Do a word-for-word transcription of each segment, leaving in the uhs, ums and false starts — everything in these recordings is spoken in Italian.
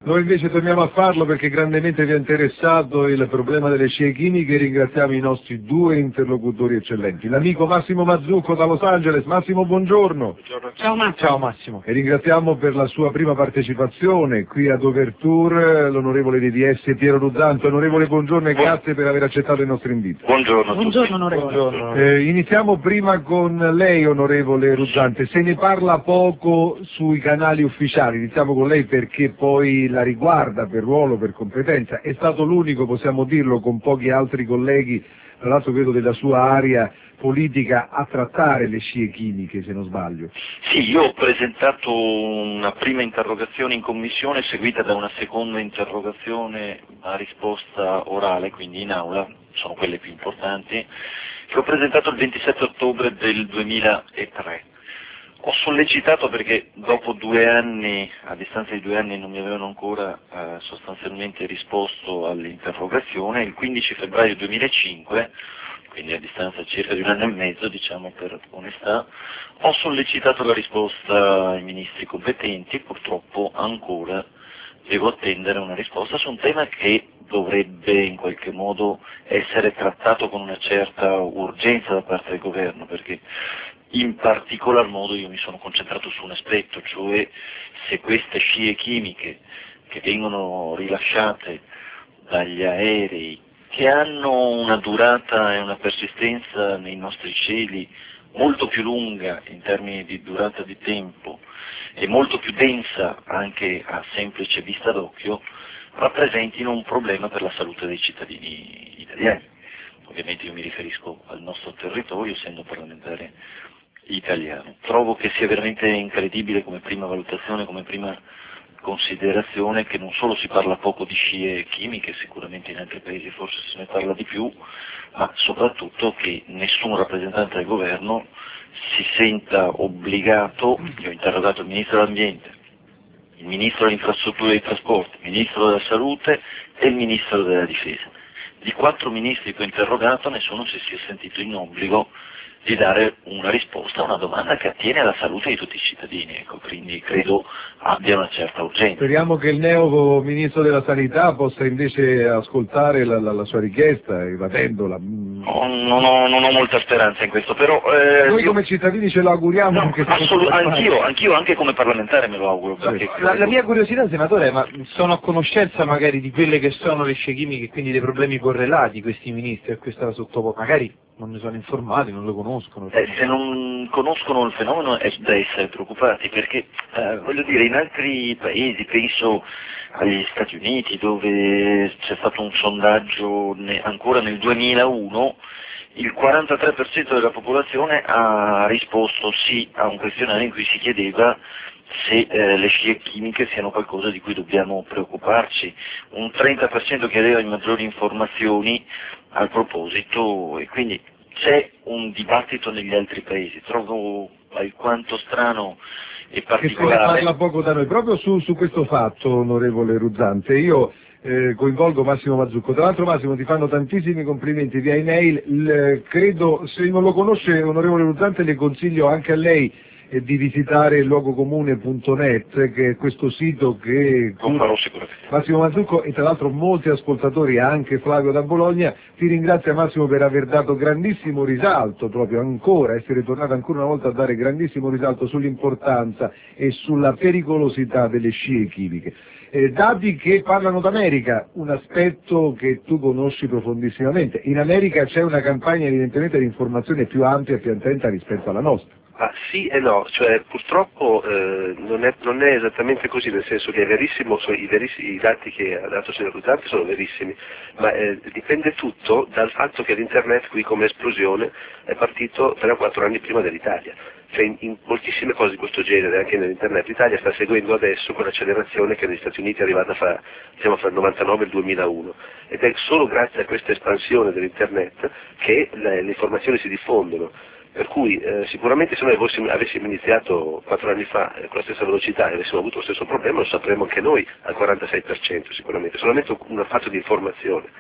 Noi invece torniamo a farlo perché grandemente vi è interessato il problema delle scie chimiche e ringraziamo i nostri due interlocutori eccellenti. L'amico Massimo Mazzucco da Los Angeles. Massimo, buongiorno. Buongiorno. Ciao Massimo. Ciao Massimo. E ringraziamo per la sua prima partecipazione qui ad Overture l'onorevole D D S Piero Ruzzante. Onorevole, buongiorno e grazie per aver accettato il nostro invito. Buongiorno. Buongiorno, onorevole. Buongiorno. Eh, iniziamo prima con lei, onorevole Ruzzante. Se ne parla poco sui canali ufficiali, iniziamo con lei perché poi la riguarda per ruolo, per competenza. È stato l'unico, possiamo dirlo, con pochi altri colleghi, tra l'altro credo della sua area politica, a trattare le scie chimiche, se non sbaglio. Sì, io ho presentato una prima interrogazione in commissione seguita da una seconda interrogazione a risposta orale, quindi in aula, sono quelle più importanti, che ho presentato il ventisette ottobre del duemilatré. Ho sollecitato perché dopo due anni, a distanza di due anni, non mi avevano ancora eh, sostanzialmente risposto all'interrogazione. Il quindici febbraio duemilacinque, quindi a distanza circa di un anno e mezzo, diciamo per onestà, ho sollecitato la risposta ai ministri competenti e purtroppo ancora devo attendere una risposta su un tema che dovrebbe in qualche modo essere trattato con una certa urgenza da parte del governo, perché in particolar modo io mi sono concentrato su un aspetto, cioè se queste scie chimiche che vengono rilasciate dagli aerei, che hanno una durata e una persistenza nei nostri cieli molto più lunga in termini di durata di tempo e molto più densa anche a semplice vista d'occhio, rappresentino un problema per la salute dei cittadini italiani. Ovviamente io mi riferisco al nostro territorio, essendo parlamentare italiano. Trovo che sia veramente incredibile come prima valutazione, come prima considerazione, che non solo si parla poco di scie chimiche, sicuramente in altri paesi forse se ne parla di più, ma soprattutto che nessun rappresentante del governo si senta obbligato. Io ho interrogato il Ministro dell'Ambiente, il Ministro delle Infrastrutture e dei Trasporti, il Ministro della Salute e il Ministro della Difesa. Di quattro ministri che ho interrogato nessuno si sia sentito in obbligo di dare una risposta a una domanda che attiene alla salute di tutti i cittadini, ecco, quindi credo abbia una certa urgenza. Speriamo che il neo Ministro della Sanità possa invece ascoltare la, la, la sua richiesta, evadendola. No, non, ho, non ho molta speranza in questo, però... Eh, Noi io... come cittadini ce lo auguriamo. No, anche assolut- anch'io, anch'io anche come parlamentare me lo auguro. Perché... La, la mia curiosità, senatore, è ma sono a conoscenza magari di quelle che sono le scie chimiche e quindi dei problemi correlati questi ministri a questa sottoposta? Magari non ne sono informati, non lo conoscono. Eh, se non conoscono il fenomeno è da essere preoccupati, perché eh, voglio dire, in altri paesi, penso agli Stati Uniti, dove c'è stato un sondaggio ne, ancora nel duemilauno, il quarantatré per cento della popolazione ha risposto sì a un questionario in cui si chiedeva se eh, le scie chimiche siano qualcosa di cui dobbiamo preoccuparci, un trenta per cento chiedeva maggiori informazioni al proposito, e quindi c'è un dibattito negli altri paesi. Trovo alquanto strano e particolare. Che se ne parla poco da noi, proprio su, su questo fatto, onorevole Ruzzante. Io eh, coinvolgo Massimo Mazzucco. Tra l'altro, Massimo, ti fanno tantissimi complimenti via email. Il, credo, se non lo conosce, onorevole Ruzzante, le consiglio anche a lei e di visitare il luogocomune punto net, che è questo sito che non farò sicuramente. Massimo Mazzucco, e tra l'altro molti ascoltatori, anche Flavio da Bologna. Ti ringrazio, Massimo, per aver dato grandissimo risalto, proprio ancora, essere tornato ancora una volta a dare grandissimo risalto sull'importanza e sulla pericolosità delle scie chimiche. Eh, dati che parlano d'America, un aspetto che tu conosci profondissimamente. In America c'è una campagna evidentemente di informazione più ampia e più attenta rispetto alla nostra. Ah, sì e no, cioè purtroppo eh, non, è, non è esattamente così, nel senso che è verissimo, sono i, verissimi, i dati che ha dato il signor Ruzzante sono verissimi, ma eh, dipende tutto dal fatto che l'internet qui come esplosione è partito tre o quattro anni prima dell'Italia. Cioè in, in moltissime cose di questo genere, anche nell'internet, l'Italia sta seguendo adesso quell'accelerazione che negli Stati Uniti è arrivata fra, diciamo, fra il novantanove e il duemilauno, ed è solo grazie a questa espansione dell'internet che le, le informazioni si diffondono. Per cui eh, sicuramente se noi avessimo, avessimo iniziato quattro anni fa eh, con la stessa velocità e avessimo avuto lo stesso problema lo sapremmo anche noi al quarantasei per cento sicuramente, solamente un fatto di informazione.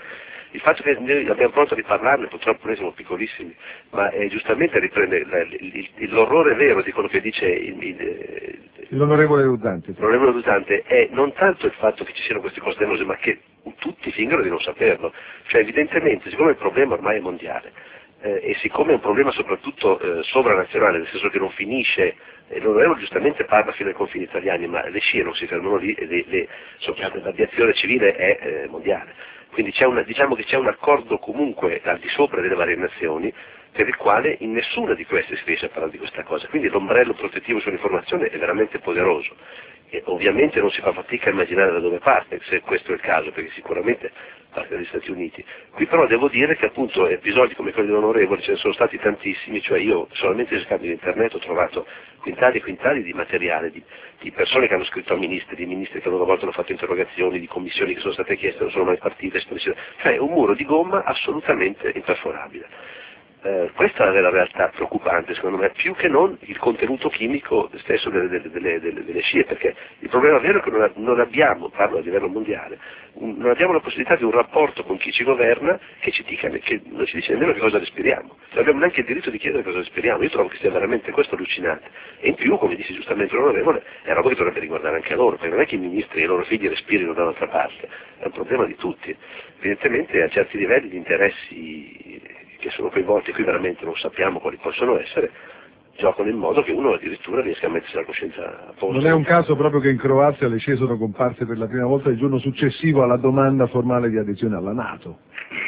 Il fatto che noi abbiamo pronto a riparlarne, purtroppo noi siamo piccolissimi, ma eh, giustamente riprende l'orrore vero di quello che dice il, il, l'onorevole Ruzzante. L'onorevole Ruzzante è non tanto il fatto che ci siano queste cose dannose, ma che tutti fingono di non saperlo. Cioè evidentemente, siccome il problema ormai è mondiale, eh, e siccome è un problema soprattutto eh, sovranazionale, nel senso che non finisce, eh, l'onorevole giustamente parla fino ai confini italiani, ma le scie non si fermano lì e le, le, l'aviazione civile è eh, mondiale. Quindi c'è una, diciamo che c'è un accordo comunque al di sopra delle varie nazioni, per il quale in nessuna di queste si riesce a parlare di questa cosa. Quindi l'ombrello protettivo sull'informazione è veramente poderoso. E ovviamente non si fa fatica a immaginare da dove parte, se questo è il caso, perché sicuramente parte dagli Stati Uniti. Qui però devo dire che appunto episodi come quelli dell'onorevole ce ne sono stati tantissimi, cioè io solamente cercando in internet ho trovato quintali e quintali di materiale, di, di persone che hanno scritto a ministri, di ministri che a loro volta hanno fatto interrogazioni, di commissioni che sono state chieste, non sono mai partite, cioè un muro di gomma assolutamente imperforabile. Eh, questa è la realtà preoccupante secondo me, più che non il contenuto chimico stesso delle, delle, delle, delle, delle scie, perché il problema vero è che non, non abbiamo, parlo a livello mondiale, un, non abbiamo la possibilità di un rapporto con chi ci governa che ci dica, che non ci dice nemmeno che cosa respiriamo, non abbiamo neanche il diritto di chiedere cosa respiriamo. Io trovo che sia veramente questo allucinante, e in più, come dice giustamente l'onorevole, è roba che dovrebbe riguardare anche a loro, perché non è che i ministri e i loro figli respirino da un'altra parte, è un problema di tutti. Evidentemente a certi livelli gli interessi che sono coinvolti, qui veramente non sappiamo quali possono essere, giocano in modo che uno addirittura riesca a mettersi la coscienza a posto. Non è un caso proprio che in Croazia le scie sono comparse per la prima volta il giorno successivo alla domanda formale di adesione alla NATO.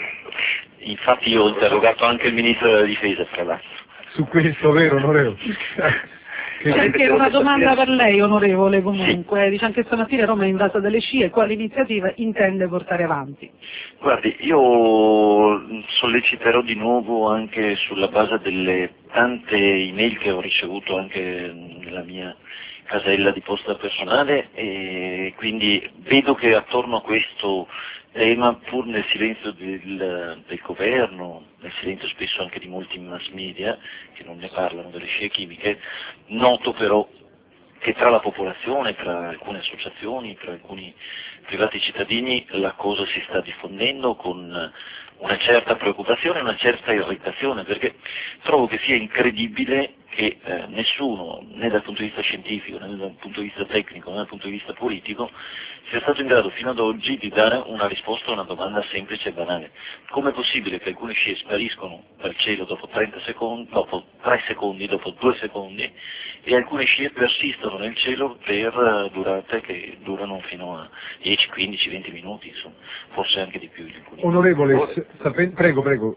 Infatti io ho interrogato anche il ministro della difesa, tra l'altro. Su questo, vero onorevole? C'è anche una domanda per lei, onorevole, comunque. Sì. Dice anche stamattina Roma è invasa dalle scie, quale iniziativa intende portare avanti? Guardi, io solleciterò di nuovo anche sulla base delle tante email che ho ricevuto anche nella mia casella di posta personale, e quindi vedo che attorno a questo tema, pur nel silenzio del, del governo, nel silenzio spesso anche di molti mass media che non ne parlano delle scie chimiche, noto però che tra la popolazione, tra alcune associazioni, tra alcuni privati cittadini la cosa si sta diffondendo con una certa preoccupazione e una certa irritazione, perché trovo che sia incredibile che eh, nessuno, né dal punto di vista scientifico, né dal punto di vista tecnico, né dal punto di vista politico, sia stato in grado fino ad oggi di dare una risposta a una domanda semplice e banale. Come è possibile che alcune scie spariscono dal cielo dopo trenta secondi, dopo tre secondi, dopo due secondi, e alcune scie persistono nel cielo per durate che durano fino a dieci, quindici, venti minuti, insomma, forse anche di più. Onorevole, prego, prego.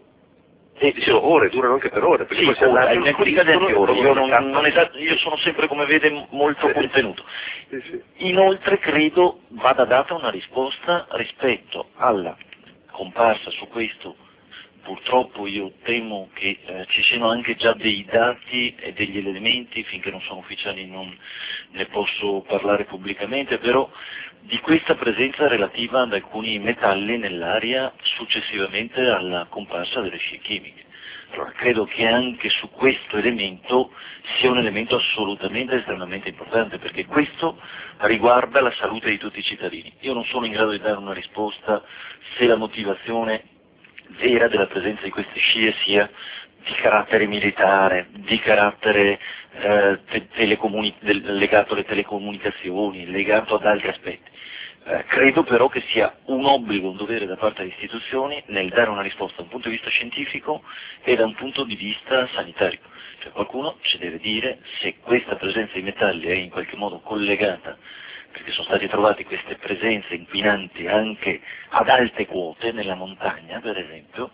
E dicevo, ore, durano anche per ore, perché sì, ora, in alcuni casi anche ore, io, non, non esatto, io sono sempre, come vede, molto contenuto. Sì, sì. Inoltre credo vada data una risposta rispetto alla comparsa su questo. Purtroppo io temo che eh, ci siano anche già dei dati e degli elementi, finché non sono ufficiali non ne posso parlare pubblicamente, però di questa presenza relativa ad alcuni metalli nell'aria successivamente alla comparsa delle scie chimiche. Allora, credo che anche su questo elemento sia un elemento assolutamente estremamente importante, perché questo riguarda la salute di tutti i cittadini. Io non sono in grado di dare una risposta se la motivazione vera della presenza di queste scie sia di carattere militare, di carattere eh, te telecomuni legato alle telecomunicazioni, legato ad altri aspetti. Eh, credo però che sia un obbligo, un dovere da parte delle istituzioni nel dare una risposta da un punto di vista scientifico e da un punto di vista sanitario. Cioè qualcuno ci deve dire se questa presenza di metalli è in qualche modo collegata, perché sono state trovate queste presenze inquinanti anche ad alte quote, nella montagna per esempio,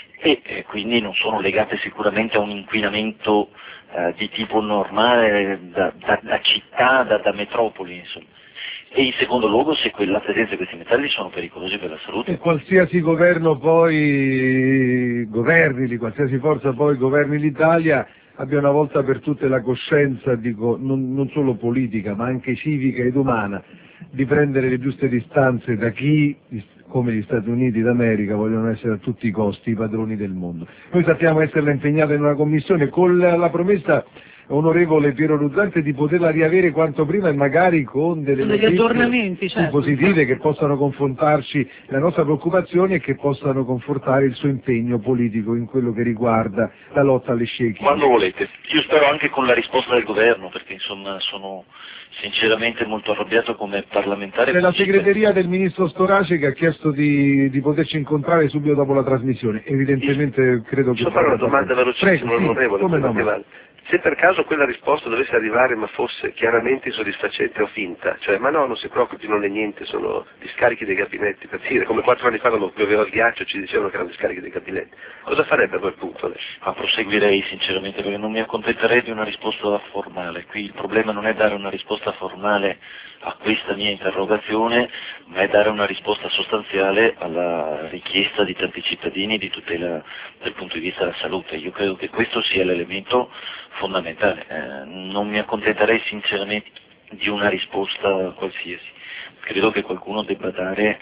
e eh, quindi non sono legate sicuramente a un inquinamento eh, di tipo normale da, da, da città, da, da metropoli, insomma. E in secondo luogo se quella presenza di questi metalli sono pericolosi per la salute. E qualsiasi governo poi governi, di qualsiasi forza poi governi l'Italia, abbia una volta per tutte la coscienza, dico, non, non solo politica ma anche civica ed umana, di prendere le giuste distanze da chi, come gli Stati Uniti d'America, vogliono essere a tutti i costi i padroni del mondo. Noi sappiamo esserla impegnata in una commissione con la, la promessa onorevole Piero Ruzzante, di poterla riavere quanto prima e magari con delle degli aggiornamenti, certo, positive che possano confortarci la nostra preoccupazione e che possano confortare il suo impegno politico in quello che riguarda la lotta alle scie chimiche. Quando volete. Io spero anche con la risposta del governo, perché insomma sono sinceramente molto arrabbiato come parlamentare. È la segreteria del ministro Storace che ha chiesto di, di poterci incontrare subito dopo la trasmissione. Evidentemente credo che... Posso fare una domanda velocissima, onorevole? Come no? Se per caso quella risposta dovesse arrivare ma fosse chiaramente insoddisfacente o finta, cioè ma no, non si preoccupi, non è niente, sono gli scarichi dei gabinetti, per dire, come quattro anni fa quando pioveva il ghiaccio ci dicevano che erano gli scarichi dei gabinetti, cosa farebbe a quel punto? Ma proseguirei sinceramente, perché non mi accontenterei di una risposta formale. Qui il problema non è dare una risposta formale a questa mia interrogazione, ma è dare una risposta sostanziale alla richiesta di tanti cittadini di tutela dal punto di vista della salute. Io credo che questo sia l'elemento fondamentale. Eh, non mi accontenterei sinceramente di una risposta qualsiasi. Credo che qualcuno debba dare,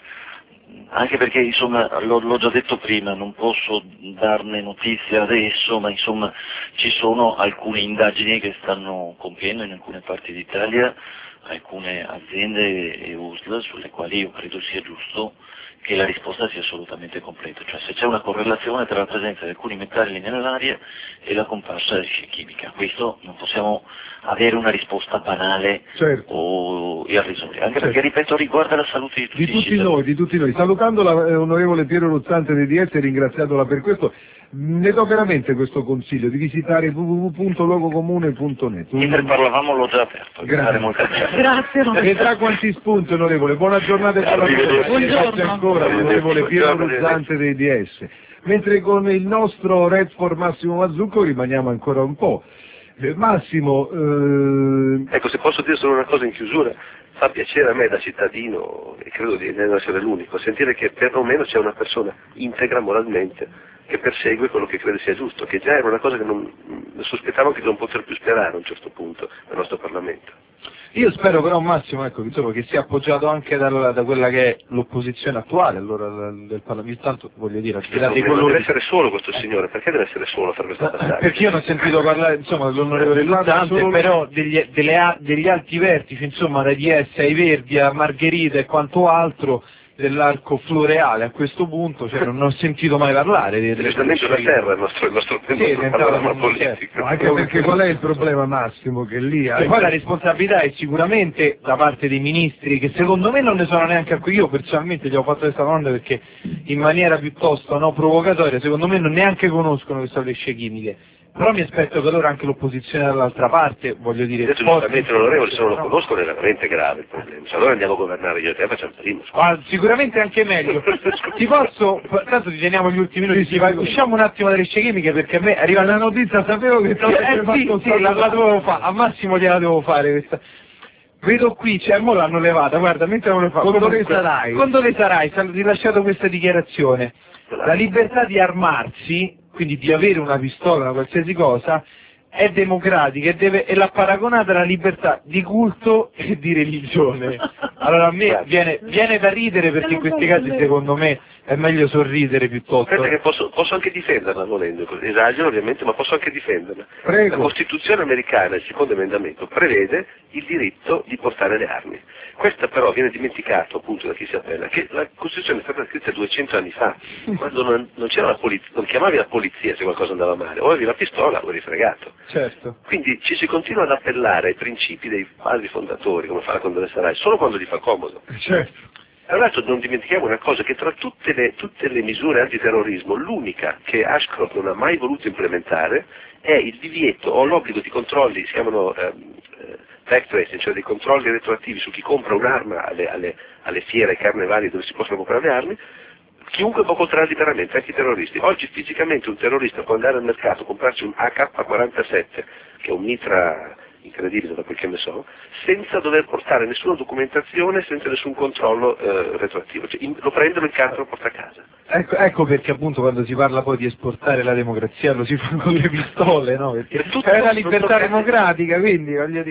anche perché insomma l'ho, l'ho già detto prima, non posso darne notizia adesso, ma insomma ci sono alcune indagini che stanno compiendo in alcune parti d'Italia alcune aziende e U S L sulle quali io credo sia giusto che la risposta sia assolutamente completa, cioè se c'è una correlazione tra la presenza di alcuni metalli nell'aria e la comparsa della scia chimica. Questo non possiamo avere una risposta banale, certo, o irrisoria, anche, certo, perché ripeto riguarda la salute di tutti, di tutti noi, di tutti noi. Salutando l'onorevole Piero Ruzzante di D S e ringraziandola per questo, ne do veramente questo consiglio di visitare w w w punto luogocomune punto net. Mentre parlavamo l'ho già aperto. Grazie. Grazie. Vedrà quanti spunti, onorevole. Buona giornata e grazie ancora, onorevole Piero Ruzzante dei D S. Mentre con il nostro Redford Massimo Mazzucco rimaniamo ancora un po'. Eh, Massimo... Eh... Ecco, se posso dire solo una cosa in chiusura, fa piacere a me da cittadino, e credo di non essere l'unico, sentire che perlomeno c'è una persona integra moralmente che persegue quello che crede sia giusto, che già era una cosa che non sospettavo che non poter più sperare a un certo punto nel nostro Parlamento. Io spero però Massimo ecco, insomma, che sia appoggiato anche dal, da quella che è l'opposizione attuale allora, del, del Parlamento, tanto voglio dire, non deve, non deve essere solo questo signore, perché deve essere solo a fare questa battaglia? Perché io non ho sentito parlare insomma dell'onorevole Ruzzante, solo... però degli, delle, degli alti vertici, insomma dai D S ai Verdi a Margherita e quanto altro, dell'arco floreale a questo punto, cioè non ho sentito mai parlare di l'estamento della terra il nostro, il nostro, il nostro sì, panorama politico. No, anche perché qual è il problema Massimo? Che lì e poi la responsabilità è sicuramente da parte dei ministri che secondo me non ne sono neanche a cui io personalmente gli ho fatto questa domanda perché in maniera piuttosto no, provocatoria secondo me non neanche conoscono che sono le scie chimiche. Però mi aspetto che allora anche l'opposizione dall'altra parte, voglio dire... Detto giustamente l'onorevole, se non lo conoscono è veramente grave il problema. Se allora andiamo a governare io e te facciamo prima. Ah, sicuramente anche meglio. Ti posso... Tanto ti teniamo gli ultimi minuti, sì, sì, usciamo un attimo dalle scie chimiche perché a me arriva la notizia, sapevo che... Eh sì, sì, la, la dovevo fare, a Massimo gliela devo fare questa... Vedo qui, cioè, mo l'hanno levata, guarda, mentre non lo fa... Con dove sarai? Con dove sarai? Hai rilasciato questa dichiarazione. La libertà di armarsi, quindi di avere una pistola, una qualsiasi cosa, è democratica e, deve, e l'ha paragonata alla libertà di culto e di religione. Allora a me viene, viene da ridere perché in questi casi secondo me è meglio sorridere piuttosto. Aspetta che posso, posso anche difenderla volendo, esagero ovviamente, ma posso anche difenderla. Prego. La Costituzione americana, il secondo emendamento, prevede il diritto di portare le armi. Questa però viene dimenticato appunto da chi si appella, che la Costituzione è stata scritta duecento anni fa, quando non, non c'era la polizia, non chiamavi la polizia se qualcosa andava male, o avevi la pistola o eri fregato. Certo. Quindi ci si continua ad appellare ai principi dei padri fondatori, come fa la Condone Sarai, solo quando gli fa comodo. Certo. Tra l'altro non dimentichiamo una cosa, che tra tutte le, tutte le misure antiterrorismo, l'unica che Ashcroft non ha mai voluto implementare è il divieto o l'obbligo di controlli, si chiamano ehm, back tracing, cioè dei controlli retroattivi su chi compra un'arma alle, alle, alle fiere, ai carnevali dove si possono comprare le armi. Chiunque può comprare liberamente, anche i terroristi. Oggi fisicamente un terrorista può andare al mercato, comprarsi un A K quarantasette, che è un mitra incredibile da quel che ne so, senza dover portare nessuna documentazione, senza nessun controllo eh, retroattivo. Cioè, in, lo prende, lo incanta e lo porta a casa. Ecco, ecco perché appunto quando si parla poi di esportare la democrazia lo si fa con le pistole, no? Perché è una libertà democratica, quindi voglio dire.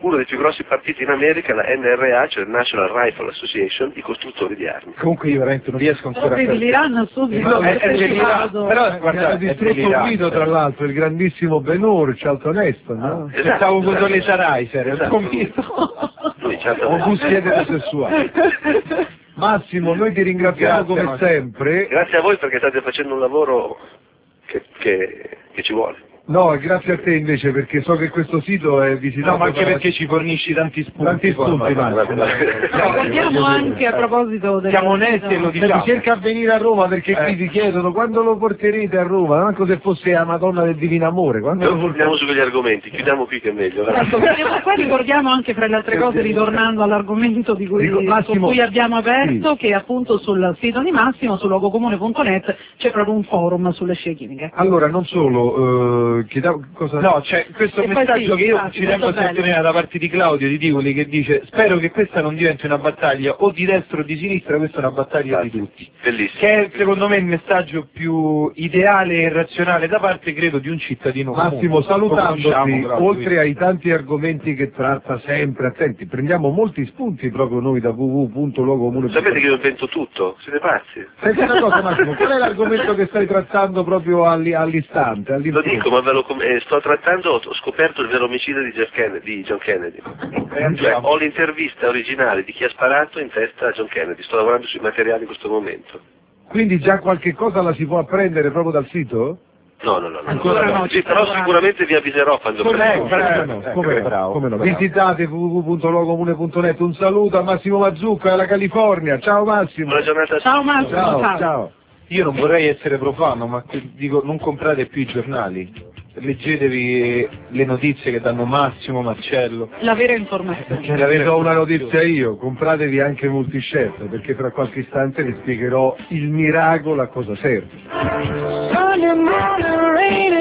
uno dei più grossi partiti in America, la N R A, cioè National Rifle Association, i costruttori di armi. Comunque io veramente non riesco ancora Però a l'Iran subito No, è, è dell'Iran, però guarda, ha distrutto Guido, tra l'altro, il grandissimo Ben-Hur, Charlton Heston, no? Esatto. Pensavo con le Saraiser, Esatto. convinto. Lui, certo, O buschi eterosessuali. Massimo, noi ti ringraziamo Grazie, come Massimo. sempre. Grazie a voi perché state facendo un lavoro che, che, che ci vuole. No, grazie a te invece, perché so che questo sito è visitato. No, ma anche da- perché ci fornisci tanti spunti. Tanti spunti, poi, ma- Massimo. Ricordiamo anche a proposito del... Siamo onesti e lo Senti, diciamo. cerca a venire a Roma perché Eh. qui ti chiedono quando lo porterete a Roma, manco se fosse la Madonna del Divino Amore. Quando Non lo porterete? torniamo su quegli argomenti, chiudiamo qui che è meglio. Ecco, quindi poi ricordiamo anche fra le altre cose, ritornando all'argomento di cui, Dico, Massimo, su cui abbiamo aperto, sì. che appunto sul sito di Massimo, su logocomune punto net, c'è proprio un forum sulle scie chimiche. Allora, non solo, eh, chiediamo cosa... No, c'è questo E poi messaggio sì, che io infatti, ci tengo a molto bello. sottolineare da parte di Claudio Di Tivoli che dice spero che questa non diventi una battaglia o di destra o di sinistra, questa è una battaglia di tutti. Bellissimo. Che è secondo me il messaggio più ideale e razionale da parte, credo, di un cittadino Massimo, comune. Lo salutandoti, conosciamo, però, oltre ai tanti argomenti che tratta sempre, attenti, prendiamo molti spunti proprio noi da w w w punto logocomune punto net. Sapete che io invento tutto? Siete pazzi? Senti una cosa Massimo, qual è l'argomento che stai trattando proprio alli- all'istante? Lo all'infuori? dico, ma ve lo com- eh, sto trattando, ho scoperto il vero omicidio di, Jeff Kennedy, di John Kennedy. Eh, Cioè, ho l'intervista originale di chi ha sparato in testa a John Kennedy, sto lavorando sui materiali in questo momento. Quindi già qualche cosa la si può apprendere proprio dal sito? No, no, no, no, Ancora no, no, no. ci Sì, però sta sicuramente vi avviserò quando Come prendo. no, come no, come no, come no. Visitate w w w punto logocomune punto net. Un saluto a Massimo Mazzucco e alla California. Ciao Massimo. Buona giornata a tutti. Ciao Massimo, Ciao, ciao. ciao. Io non vorrei essere profano, ma dico non comprate più i giornali. Leggetevi le notizie che danno Massimo, Marcello. La vera informazione. Perché Vi do una notizia io, compratevi anche Multishelf, perché fra qualche istante vi spiegherò il miracolo a cosa serve.